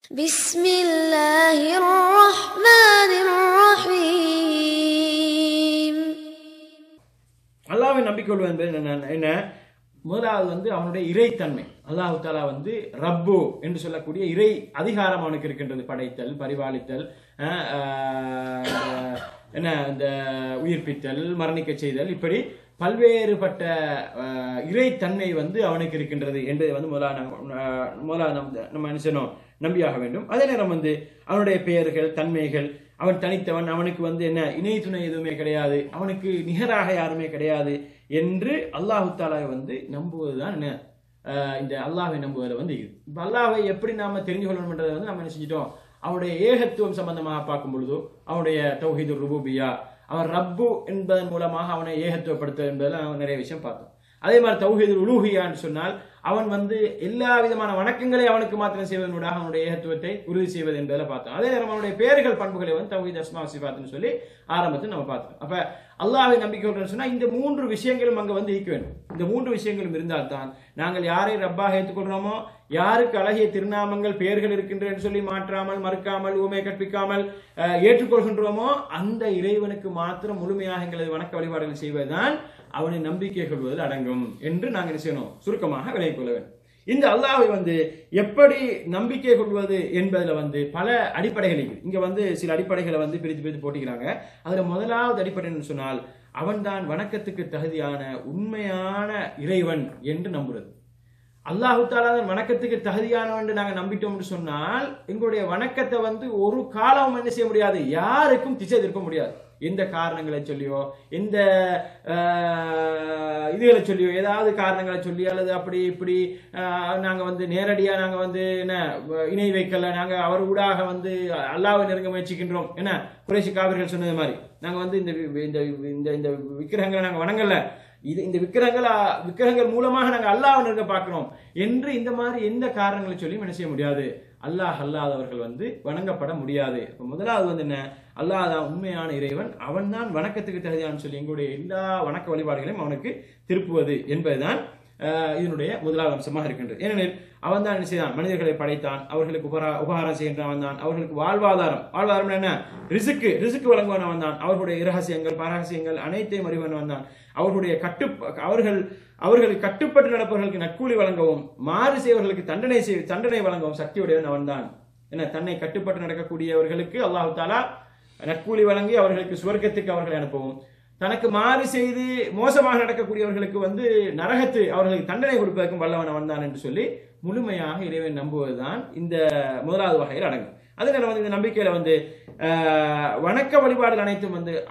بسم الله الرحمن الرحيم. அல்லாஹ்வை நம்பிக்கை கொள்வது என்பது என்ன? முதலாவது அவனுடைய இறைத்தன்மை. அல்லாஹ் தஆலா ரப்பு என்று சொல்லக்கூடிய இறை அதிகாரம் அவனுக்கு இருக்கின்றது. படைத்தல், பரிபாலித்தல், இந்த உயிர்ப்பித்தல், மரணிக்க செய்தல், இப்படி பல்வேறுபட்ட இறைத்தன்மை அவனுக்கு இருக்கின்றது என்பதை முதலாவது நம்ம என்ன செய்யணும்? நம்பியாக வேண்டும். அதே நேரம் அவனுடைய பெயர்கள், தன்மைகள், அவன் தனித்தவன், அவனுக்கு என்ன இணை துணை எதுவுமே கிடையாது, அவனுக்கு நிகராக யாருமே கிடையாது என்று அல்லாஹு தாலாவை நம்புவதுதான் என்ன இந்த அல்லாஹை நம்புவதில் இப்ப அல்லாஹை எப்படி நாம தெரிஞ்சு கொள்ளணும்ன்றதை நம்ம என்ன செஞ்சிட்டோம்? அவனுடைய ஏகத்துவம் சம்பந்தமாக பார்க்கும் பொழுதோ அவனுடைய தௌஹீதுர் ருபூபிய்யா, அவன் ரப்பு என்பதன் மூலமாக அவனை ஏகத்துவப்படுத்த என்பதில் அவன் நிறைய விஷயம் பார்த்தோம். அதே மாதிரி தௌஹீதுல் உலூஹிய்யான்னு சொன்னால் அவன் எல்லா விதமான வணக்கங்களை அவனுக்கு மாத்திரம் செய்வதனூடாக அவனுடைய ஏகத்துவத்தை உறுதி செய்வது என்பதில் பார்த்தோம். அதே நேரம் அவனுடைய பெயர்கள், பண்புகளை தௌஹீத் அஸ்மா சிஃபாத்னு சொல்லி ஆரம்பத்தில் நம்ம பார்த்தோம். அப்ப அல்லாஹ்வை நம்பிக்கை சொன்னா இந்த மூன்று விஷயங்களும் அங்க ஈக்க வேண்டும். இந்த மூன்று விஷயங்களும் இருந்தால்தான் நாங்கள் யாரை ரப்பாக ஏற்றுக்கொள்றோமோ, யாருக்கு அழகிய திருநாமங்கள், பெயர்கள் இருக்கின்றன சொல்லி மாற்றாமல், மறுக்காமல், ஊமை கற்பிக்காமல் ஏற்றுக்கொள்கின்றோமோ அந்த இறைவனுக்கு மாத்திரம் முழுமையாக எங்களது வணக்க வழிபாடுகள் செய்வதுதான் அவனை நம்பிக்கை கொள்வதில் அடங்கும் என்று நாங்கள் என்ன செய்யணும்? சுருக்கமாக விளங்கிக் கொள்ள வேண்டும். இந்த அல்லாஹ்வை எப்படி நம்பிக்கை கொள்வது என்பதில் பல அடிப்படைகள் இருக்கு. இங்க சில அடிப்படைகளை பிரித்து போட்டிக்கிறாங்க. அதுல முதலாவது அடிப்படை என்று சொன்னால் அவன்தான் வணக்கத்துக்கு தகுதியான உண்மையான இறைவன் என்று நம்புறது. அல்லாஹு தஆலா வணக்கத்துக்கு தகுதியானவன் என்று நாங்கள் நம்பிட்டோம்னு சொன்னால் எங்களுடைய வணக்கத்தை ஒரு காலம் என்ன செய்ய முடியாது? யாருக்கும் திசை திருப்ப முடியாது. எந்த காரணங்களை சொல்லியோ, எந்த இதுகளை சொல்லியோ, ஏதாவது காரணங்களை சொல்லி அல்லது அப்படி இப்படி நாங்க நேரடியா நாங்க என்ன இணை வைக்கல, நாங்க அவர் ஊடாக அல்லாஹ்வை நெருங்க முயற்சிக்கின்றோம் என்ன குறைஷி காவிர்கள் சொன்னது மாதிரி நாங்க இந்த விக்கிரகங்களை நாங்க வணங்கல, இந்த விக்கிரகங்கள் மூலமாக நாங்கள் அல்லாஹ்வை நெருங்க பார்க்கிறோம் என்று இந்த மாதிரி எந்த காரணங்களை சொல்லி என்ன செய்ய முடியாது? அல்லாஹ் அல்லாதவர்கள் வணங்கப்பட முடியாது. முதலாவது என்ன? அல்லாஹ் தான் உண்மையான இறைவன், அவன் தான் வணக்கத்துக்கு தகுதியான்னு சொல்லி எங்களுடைய எல்லா வணக்க வழிபாடுகளையும் அவனுக்கு திருப்புவது என்பதுதான் இதனுடைய முதலாவது அம்சமாக இருக்கின்றது. ஏனெனில் அவன் தான் என்ன செய்தான்? மனிதர்களை படைத்தான், அவர்களுக்கு உபகாரம் செய்கின்றவன் தான், அவர்களுக்கு வாழ்வாதாரம் என்ன? ரிசுக்கு வழங்குவன் அவன் தான், அவர்களுடைய இரகசியங்கள், பரகசியங்கள் அனைத்தையும் அறிவன் தான், அவர்களுடைய அவர்கள் கட்டுப்பட்டு நடப்பவர்களுக்கு நற்கூலி வழங்கவும், மாறு செய்வர்களுக்கு தண்டனை வழங்கவும் சக்தியுடையவன் அவன் தான். என்ன? தன்னை கட்டுப்பட்டு நடக்கக்கூடியவர்களுக்கு அல்லாஹு தஆலா நற்கூலி வழங்கி அவர்களுக்கு சுவர்க்கத்துக்கு அவர்களை அனுப்பவும், தனக்கு மாறு செய்து மோசமாக நடக்கக்கூடியவர்களுக்கு நரகத்து அவர்களுக்கு தண்டனை கொடுப்பதற்கும் வல்லவன் அவன் தான் என்று சொல்லி முழுமையாக இறைவன் நம்புவதுதான் இந்த முதலாவது வகையில் அடங்கும். அதே நேரம் இந்த நம்பிக்கையில வணக்க வழிபாடுகள் அனைத்தும்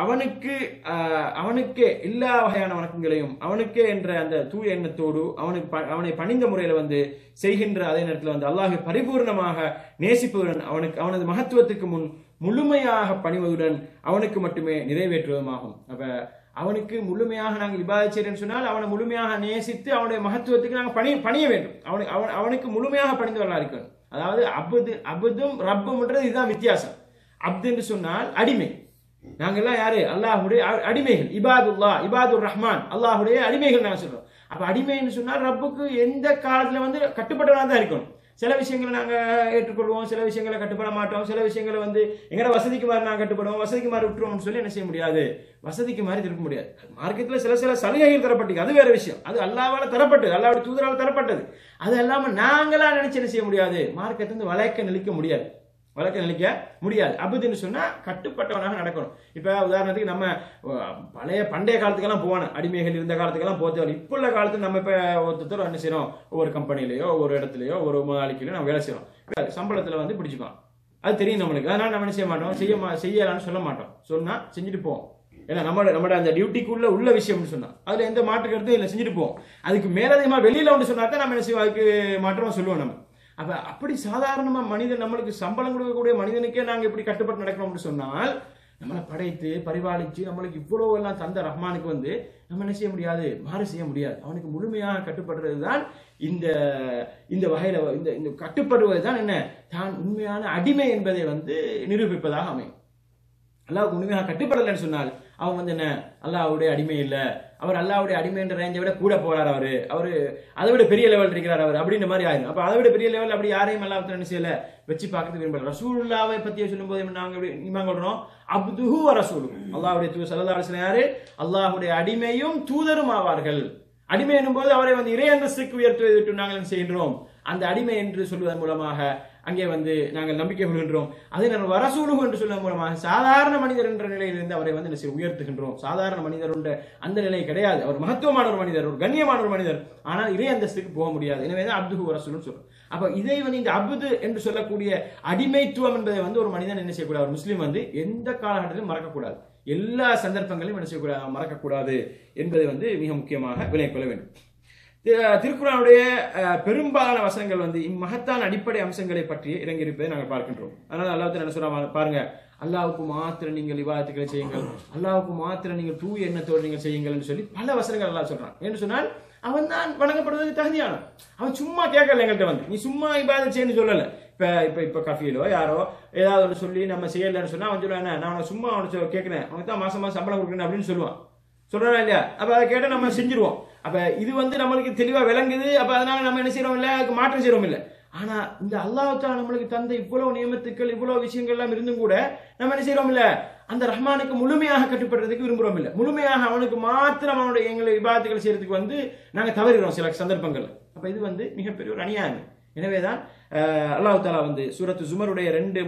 அவனுக்கே எல்லா வகையான வணக்கங்களையும் அவனுக்கே என்ற அந்த தூய எண்ணத்தோடு அவனை பணிந்த முறையில செய்கின்ற அதே நேரத்தில் அல்லாஹ்வை பரிபூர்ணமாக நேசிப்பதுடன் அவனது மகத்துவத்துக்கு முன் முழுமையாக பணிவதுடன் அவனுக்கு மட்டுமே நிறைவேற்றுவதுமாகும். அப்ப அவனுக்கு முழுமையாக நாங்கள் இபாதத் செய்யறோம்னு சொன்னால் அவனை முழுமையாக நேசித்து அவனுடைய மகத்துவத்துக்கு நாங்கள் பணிய வேண்டும். அவனுக்கு முழுமையாக பணிந்தவர்களாக இருக்கணும். அதாவது அபுதும் ரப்பும்ன்றது இதுதான் வித்தியாசம். அப்து என்று சொன்னால் அடிமை. நாங்கெல்லாம் யாரு? அல்லாஹுடைய அடிமைகள். இபாதுர் ரஹ்மான், அல்லாஹுடைய அடிமைகள் நாங்க சொல்றோம். அப்ப அடிமைன்னு சொன்னால் ரப்புக்கு எந்த காலத்துல கட்டுப்பட்டவனா தான் இருக்கணும். சில விஷயங்களை நாங்க ஏற்றுக்கொள்வோம், சில விஷயங்களை கட்டுப்பட மாட்டோம், சில விஷயங்களை எங்கட வசதிக்கு மாதிரி நாங்க கட்டுப்படுவோம், வசதிக்கு மாதிரி விட்டுருவோம்னு சொல்லி என்ன செய்ய முடியாது? வசதிக்கு மாதிரி திருப்ப முடியாது. மார்க்கெட்ல சில சலுகைகள் தரப்பட்டது, அது வேற விஷயம். அது அல்லாஹ்வால தரப்பட்டது, அல்லாஹ்வுடைய தூதரால் தரப்பட்டது. அது இல்லாம நாங்களா நினைச்சு என்ன செய்ய முடியாது? மார்க்கெட் வளைக்க நிலைக்க முடியாது. அபுதுன்னு சொன்னா கட்டுப்பட்டவனாக நடக்கணும். இப்ப உதாரணத்துக்கு நம்ம பண்டைய காலத்துக்கெல்லாம் போவான அடிமைகள் இருந்த காலத்துக்கெல்லாம் போத்தவர்கள். இப்ப உள்ள காலத்துல நம்ம இப்ப ஒருத்தர் என்ன செய்யறோம்? ஒவ்வொரு கம்பெனிலயோ ஒரு இடத்துலயோ ஒரு முதலாளிக்கையிலயோ நம்ம வேலை செய்யறோம். சம்பளத்துல பிடிச்சுக்கலாம், அது தெரியும் நம்மளுக்கு. அதனால நம்ம என்ன செய்ய மாட்டோம்? செய்யலாம்னு சொல்ல மாட்டோம். சொன்னா செஞ்சுட்டு போவோம். ஏன்னா நம்மளோட அந்த டியூட்டிக்குள்ள உள்ள விஷயம்னு சொன்னா அதுல எந்த மாற்று கருத்தும் இல்லை, செஞ்சுட்டு போவோம். அதுக்கு மேலதிகமா வெளியில ஒன்று சொன்னா தான் நம்ம என்ன செய்வோம்? அதுக்கு மாற்றமா சொல்லுவோம் நம்ம. அப்படி சாதாரணமா மனிதன் நம்மளுக்கு சம்பளம் கொடுக்கக்கூடிய மனிதனுக்கே நாங்க இப்படி கட்டுப்பட்டு நடக்கிறோம்னு சொன்னால் நம்மளை படைத்து பரிபாலிச்சு நம்மளுக்கு இவ்வளவு எல்லாம் தந்த ரஹ்மானுக்கு நம்ம என்ன செய்ய முடியாது? மாறு செய்ய முடியாது. அவனுக்கு முழுமையாக கட்டுப்படுறதுதான் இந்த வகையில இந்த கட்டுப்படுவதுதான் என்ன தான் உண்மையான அடிமை என்பதை நிரூபிப்பதாக அமையும். அல்லாஹ்வுக்கு உண்மையாக கட்டுப்படலைன்னு சொன்னால் அவங்க வந்து என்ன அல்லாஹ்வுடைய அடிமை இல்ல, அவர் அல்லாஹ்வுடைய அடிமைன்ற ரேஞ்சை விட கூட போறார், அவரு அதை விட பெரிய லெவல் இருக்கிறார் அவர் அப்படின்ற மாதிரி ஆயிடும். அப்ப அதை விட பெரிய லெவல் அப்படி யாரையும் அல்லாஹ் என்ன செய்யல வச்சு பார்க்கறது விரும்பல. ரசூலுல்லாவை பத்தி சொல்லும் போது நாங்க ஈமான் கொள்றோம் அப்துஹு வ ரசூலுஹு, அல்லாஹ்வுடைய தூதர் ஸல்லல்லாஹு அலைஹி வஸல்லம் யாரு? அல்லாஹ்வுடைய அடிமையும் தூதரும் ஆவார்கள். அடிமை என்னும் போது அவரை வந்து இறை அந்தஸ்துக்கு உயர்த்துவதற்கு நாங்கள் செய்கின்றோம். அந்த அடிமை என்று சொல்வதன் மூலமாக அங்கே வந்து நாங்கள் நம்பிக்கை கொள்கின்றோம். அதை நாங்கள் வரசூலுகு என்று சொல்வதன் மூலமாக சாதாரண மனிதர் என்ற நிலையிலிருந்து அவரை வந்து உயர்த்துகின்றோம். சாதாரண மனிதர் அந்த நிலை கிடையாது, அவர் மகத்துவமான ஒரு மனிதர், ஒரு கண்ணியமான ஒரு மனிதர், ஆனால் இறை அந்தஸ்துக்கு போக முடியாது. எனவேதான் அப்துஹு வரசூலுன்னு சொல்றோம். அப்ப இதை வந்து இந்த அப்து என்று சொல்லக்கூடிய அடிமைத்துவம் என்பதை வந்து ஒரு மனிதன் என்ன செய்யக்கூடாது, ஒரு முஸ்லீம் வந்து எந்த காலகட்டத்திலும் மறக்கக்கூடாது, எல்லா சந்தர்ப்பங்களையும் என்ன செய்யக்கூடாது, மறக்கக்கூடாது என்பதை வந்து மிக முக்கியமாக விளங்கிக் கொள்ள வேண்டும். திருக்குர்ஆனுடைய பெரும்பாலான வசனங்கள் வந்து இம்மகத்தான அடிப்படை அம்சங்களை பற்றி இறங்கியிருப்பதை நாங்கள் பார்க்கின்றோம். அதனால அல்லாஹ் என்ன சொல்றாங்க பாருங்க, அல்லாஹ்வுக்கு மாத்திரம் நீங்கள் இபாதத்துக்களை செய்யுங்கள், அல்லாஹ்வுக்கு மாத்திரம் நீங்கள் தூய எண்ணத்தோடு நீங்கள் செய்யுங்கள் என்று சொல்லி பல வசனங்கள் அல்லாஹ் சொல்றான். என்று சொன்னால் அவன் தான் வணங்கப்படுவதற்கு தகுதியானவன். அவன் சும்மா கேட்கல எங்கள்கிட்ட வந்து நீ சும்மா இபாதத் செய்யன்னு சொல்லல. இப்ப கஃபீலோ யாரோ ஏதாவது ஒன்று சொல்லி நம்ம செய்யலன்னு சொன்னா அவன் சொல்லுவான், நான் அவனை சும்மா அவனை கேட்கிறேன், அவனுக்கு தான் மாசம் சம்பளம் கொடுக்கணும் அப்படின்னு சொல்லுவான், சொல்றானா இல்லையா? அப்ப அதை கேட்ட நம்ம செஞ்சிருவோம். அப்ப இது வந்து நம்மளுக்கு தெளிவா விளங்குது. அப்ப அதனால நம்ம என்ன செய்யறோம் இல்ல, அதுக்கு மாற்றம் செய்யறோம் இல்ல. ஆனா இந்த அல்லாஹ் தஆலா நம்மளுக்கு தந்த இவ்வளவு நியமத்துக்கள் இவ்வளவு விஷயங்கள் எல்லாம் இருந்தும் கூட நம்ம என்ன செய்யறோம் இல்ல, அந்த ரஹ்மானுக்கு முழுமையாக கட்டுப்படுறதுக்கு விரும்புறோம் இல்ல, முழுமையாக அவனுக்கு மாத்திரம் அவனுடைய எங்களை இபாதத்துகள் செய்யறதுக்கு வந்து நாங்க தவறுகிறோம் சில சந்தர்ப்பங்கள். அப்ப இது வந்து மிகப்பெரிய ஒரு அநியாயம். எனவேதான் அல்லாஹ் தஆலா வந்து சூரத்து ஜுமருடைய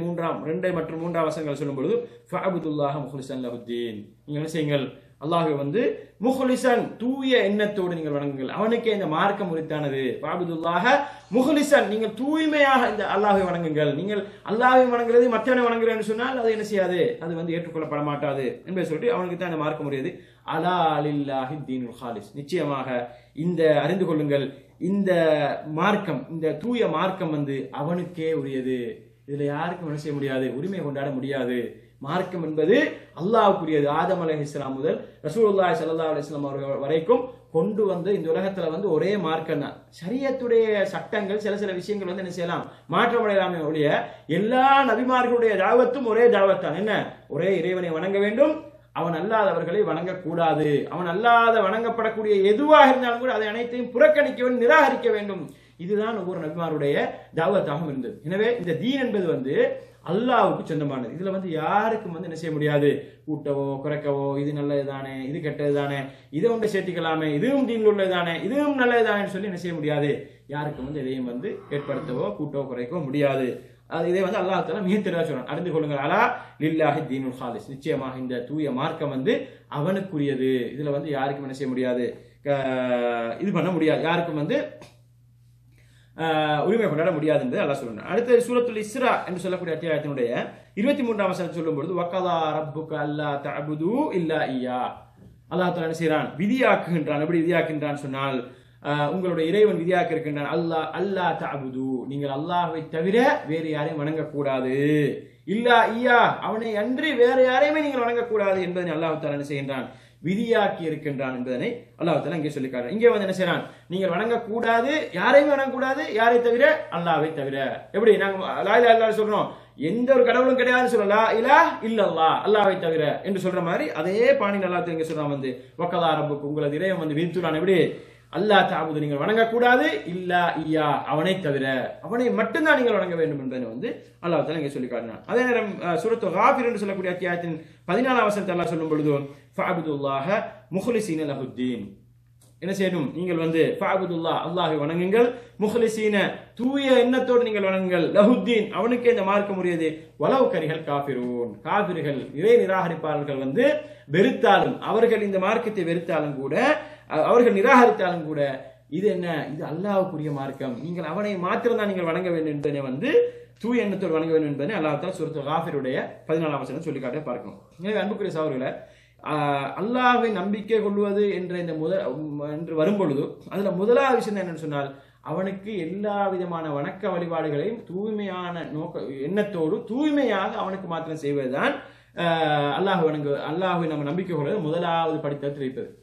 2 மற்றும் 3 வசனங்கள் சொல்லும் பொழுது ஃபஅபுதுல்லாஹ முஹ்லிஸன் லஹுத்தீன், நீங்க என்ன செய்யுங்கள், அல்லாஹ்வை வந்து முஹ்லிஸன் தூய எண்ணத்தோடு நீங்கள் வணங்குங்கள், அவனுக்கே இந்த மார்க்கம் உரித்தானது. ஃபஅபுதுல்லாஹ முஹ்லிஸன், நீங்கள் தூய்மையாக இந்த அல்லாஹ்வை வணங்குங்கள். நீங்கள் அல்லாஹ்வை வணங்குறது மற்றவனை வணங்குறேன்னு சொன்னால் அது என்ன செய்யாது, அது வந்து ஏற்றுக்கொள்ளப்பட மாட்டாது என்பதை சொல்லிட்டு அவனுக்கு தான் இந்த மார்க்கம் உரியது. அலா லில்லாஹி தீனுல் ஹாலிஸ், நிச்சயமாக இந்த அறிந்து கொள்ளுங்கள், இந்த மார்க்கம், இந்த தூய மார்க்கம் வந்து அவனுக்கே உரியது. இதுல யாருக்கும் என்ன செய்ய முடியாது, உரிமை கொண்டாட முடியாது. மார்க்கம் என்பது அல்லாஹ்வுக்குரியது. ஆதம் அலைஹிஸ்ஸலாம் முதல் ரசூலுல்லாஹி ஸல்லல்லாஹு அலைஹி வஸல்லம் அவர்கள் வரைக்கும் கொண்டு வந்து இந்த உலகத்துல வந்து ஒரே மார்க்கம் தான். ஷரியத்துடைய சட்டங்கள் சில விஷயங்கள் வந்து என்ன செய்யலாம், மாற்றமடையலாமே ஒழிய எல்லா நபிமார்களுடைய தாவத்தும் ஒரே தாவத் தான். என்ன, ஒரே இறைவனை வணங்க வேண்டும், அவன் அல்லாதவர்களை வணங்கக்கூடாது, அவன் அல்லாத வணங்கப்படக்கூடிய எதுவாக இருந்தாலும் கூட அதை அனைத்தையும் புறக்கணிக்க வேண்டும், நிராகரிக்க வேண்டும். இதுதான் ஒவ்வொரு நபிமாருடைய தாவத்தாகவும் இருந்தது. எனவே இந்த தீன் என்பது வந்து அல்லாஹ்வுக்கு சொந்தமானது. இதுல வந்து யாருக்கும் வந்து என்ன செய்ய முடியாது, கூட்டவோ குறைக்கவோ, இது நல்லது தானே, இது கெட்டது தானே, இதை ஒன்று சேர்த்திக்கலாமே, இதுவும் தீன்ல உள்ளது தானே, இதுவும் நல்லது தானே சொல்லி என்ன செய்ய முடியாது, யாருக்கும் வந்து இதையும் வந்து ஏற்படுத்தவோ கூட்டவோ குறைக்கவோ முடியாது. இதை வந்து அல்லாஹ் தஆலா மிக தெளிவாக சொல்றான், அறிந்து கொள்ளுங்கள், அலா லில்லாஹி தீனுல் ஹாலிஸ், நிச்சயமாக இந்த தூய மார்க்கம் வந்து அவனுக்குரியது. இதுல வந்து யாருக்கும் என்ன செய்ய முடியாது, இது பண்ண முடியாது, யாருக்கும் வந்து உரிமை கொண்டாட முடியாது என்று அல்லாஹ் சொல்றான். அடுத்து சூரத்துல் இஸ்ரா என்று சொல்லக்கூடிய அத்தியாயத்தினுடைய 23ஆம் வசனம் சொல்லும் பொழுது வக்கதா ரப்புக அல்லா தஅபுது இல்லா இய்யா, அல்லாஹ் தஆலா என்ன செய்றான், விதியாக்குகின்றான். எப்படி விதியாக்குகின்றான் சொன்னால், உங்களுடைய இறைவன் விதியாக்க இருக்கின்றான், அல்லா தஅபுது, நீங்கள் அல்லாஹ்வை தவிர வேறு யாரையும் வணங்கக்கூடாது, இல்லா இய்யா, அவனை அன்றி வேறு யாரையுமே நீங்கள் வணங்கக்கூடாது என்பதை அல்லாஹ் தஆலா என்ன செய்கின்றான், விதியாக்கி இருக்கின்றான் என்பதனை அல்லாஹ் தஆலா இங்கே சொல்லிக்காரு. இங்கே வந்து என்ன செய்யறான், நீங்கள் வணங்கக்கூடாது, யாரையும் வணங்கக்கூடாது, யாரை தவிர, அல்லாஹ்வை தவிர. எப்படி நாங்க லா இலாஹ இல்லல்லாஹ் சொல்றோம், எந்த ஒரு கடவுளும் கிடையாதுன்னு சொல்ல, லா இலாஹ இல்லல்லாஹ், அல்லாஹ்வை தவிர என்று சொல்ற மாதிரி அதே பாணியில் அல்லாஹ் தஆலா இங்கே சொல்றான் வந்து வக்கதா ரப்புக்கு, உங்களது இறைவன் வந்து விதித்துள்ளான். எப்படி, அல்லாஹ் தஅபுது, நீங்கள் வணங்கக்கூடாது, இல்லா இய்யா, அவனை தவிர, அவனை மட்டும்தான் நீங்கள் வணங்க வேண்டும் என்பதை வந்து அல்லாஹ் தஆலா இங்கே சொல்லி காட்டினான். அதே நேரம் சூரத்து காஃபிர் என்று சொல்லக்கூடிய அத்தியாயத்தின் 14ஆம் வசனத்தை அல்லாஹ் சொல்லும் பொழுது ஃபஅபுதுல்லாஹ முஹ்லிஸீன லஹுத்தீன், என்ன செய்யணும், நீங்கள் வந்து ஃபஅபுதுல்லாஹ், அல்லாஹ்வை வணங்குங்கள், முஹ்லிஸீன, தூய எண்ணத்தோடு நீங்கள் வணங்குங்கள், லஹுத்தீன், அவனுக்கே இந்த மார்க்கம் உரியது, வலவ் கரிஹல் காஃபிரூன், காஃபிர்கள் இறை நிராகரிப்பாளர்கள் வந்து வெறுத்தாலும், அவர்கள் இந்த மார்க்கத்தை வெறுத்தாலும் கூட, அவர்கள் நிராகரித்தாலும் கூட, இது என்ன, இது அல்லாஹ்வுக்குரிய மார்க்கம், நீங்கள் அவனை மாத்திரம் தான் நீங்கள் வணங்க வேண்டும் என்பதை வந்து தூய எண்ணத்தோடு வணங்க வேண்டும் என்பதை அல்லாஹ் தஆலா சூரத்துல் காஃபிருடைய 14ஆம் வசனம் சொல்லி காட்ட பார்க்கணும். எனவே அன்புக்குரிய சகோதரர்களே, அல்லாஹ்வை நம்பிக்கை கொள்வது என்ற இந்த என்று வரும் பொழுது அதுல முதலாவது விஷயம் என்னன்னு சொன்னால், அவனுக்கு எல்லா விதமான வணக்க வழிபாடுகளையும் தூய்மையான எண்ணத்தோடு தூய்மையாக அவனுக்கு மாத்திரம் செய்வதுதான் அல்லாஹ்வை நம்ம நம்பிக்கை கொள்வது முதலாவது படித்தரத்தில் வைப்பது.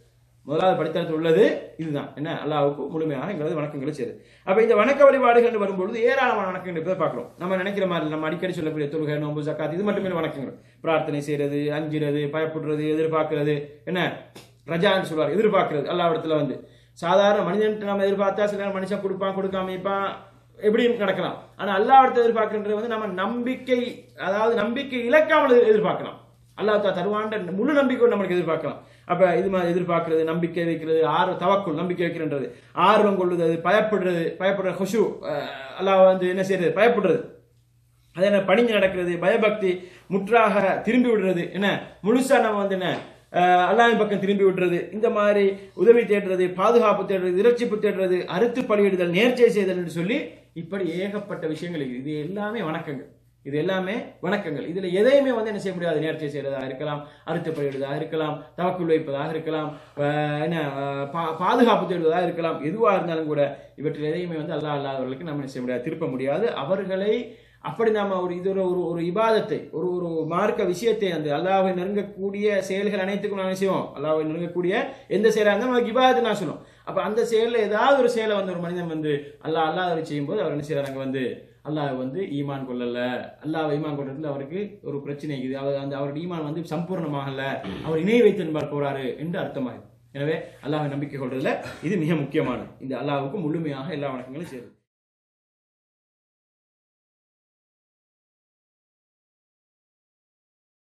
முதலாவது படித்தரத்தில் உள்ளது இதுதான் என்ன, அல்லாஹ்வுக்கு முழுமையாக எங்களது வணக்கங்களை சேருது. அப்ப இந்த வணக்க வழிபாடுகள் வரும்பொழுது ஏராளமான வணக்கங்கள் பார்க்கிறோம். நம்ம நினைக்கிற மாதிரி நம்ம அடிக்கடி சொல்லக்கூடிய தொழுகை, நோன்பு, ஜக்காத் இது மட்டுமே வணக்கங்கள். பிரார்த்தனை செய்யறது, அஞ்சுறது, பயப்படுறது, எதிர்பார்க்கிறது, என்ன ரஜான்னு சொல்வார், எதிர்பார்க்கிறது. அல்லாஹ்விடத்துல வந்து சாதாரண மனிதன் நம்ம எதிர்பார்த்தா சில நேரம் மனுஷன் கொடுப்பான், கொடுக்காம இருப்பான், எப்படியும் நடக்கலாம். ஆனா அல்லாஹ்விடத்தை எதிர்பார்க்கின்றது வந்து நம்ம நம்பிக்கை, அதாவது நம்பிக்கை இழக்காமல் எதிர்பார்க்கலாம். அல்லாஹ் தருவான்ற முழு நம்பிக்கை நம்மளுக்கு எதிர்பார்க்கலாம். அப்ப இது மாதிரி எதிர்பார்க்கிறது, நம்பிக்கை வைக்கிறது, தவக்குள் நம்பிக்கை வைக்கிறது, ஆர்வம் கொள்ளுது, பயப்படுற ஹுஷு, அல்லாஹ் வந்து என்ன செய்யறது, பயப்படுறது, அதே என்ன பணிஞ்சு நடக்கிறது, பயபக்தி, முற்றாக திரும்பி விடுறது, என்ன முழுசா நம்ம வந்து என்ன அல்லாஹ்வின் பக்கம் திரும்பி விடுறது, இந்த மாதிரி உதவி தேடுறது, பாதுகாப்பு தேடுறது, இரட்சிப்பு தேடுறது, அறுத்து பலியிடுதல், நேர்ச்சை செய்தல் என்று சொல்லி இப்படி ஏகப்பட்ட விஷயங்கள். இது எல்லாமே வணக்கங்கள், இது எல்லாமே வணக்கங்கள். இதுல எதையுமே வந்து என்ன செய்ய முடியாது, நேர்ச்சை செய்யறதாக இருக்கலாம், அறுத்து பலியிடுவதாக இருக்கலாம், தவக்குள் வைப்பதாக இருக்கலாம், என்ன பாதுகாப்பு தேடுவதாக இருக்கலாம். எதுவா இருந்தாலும் கூட இவற்றில் எதையுமே வந்து அல்லாஹ் அல்லாதவர்களுக்கு நம்ம என்ன செய்ய முடியாது, திருப்ப முடியாது. அவர்களை அப்படி நாம இது ஒரு இபாதத்தை, ஒரு மார்க்க விஷயத்தை, அந்த அல்லாஹ்வை நெருங்கக்கூடிய செயல்கள் அனைத்துக்கும் நான் செய்வோம். அல்லாஹ்வை நெருங்கக்கூடிய எந்த செயலா இருந்தாலும் நமக்கு இபாதத்தை நான் சொல்லுவோம். அப்ப அந்த செயல்ல ஏதாவது ஒரு செயலை வந்து ஒரு மனிதன் வந்து அல்லாஹ்வை செய்யும் போது அவர் என்ன செய்யறாங்க, வந்து அல்லாஹ் வந்து ஈமான் கொள்ளல, அல்லாஹ் ஈமான் கொள்றதுல அவருக்கு ஒரு பிரச்சனை இருக்குது, அவருடைய ஈமான் வந்து சம்பூர்ணமாகல, அவர் இணை வைத்து என்பார் போறாரு என்று அர்த்தமாகுது. எனவே அல்லாஹ்வை நம்பிக்கை கொள்றதுல இது மிக முக்கியமான, இந்த அல்லாஹ்வுக்கு முழுமையாக எல்லா வணக்கங்களும் சேருது.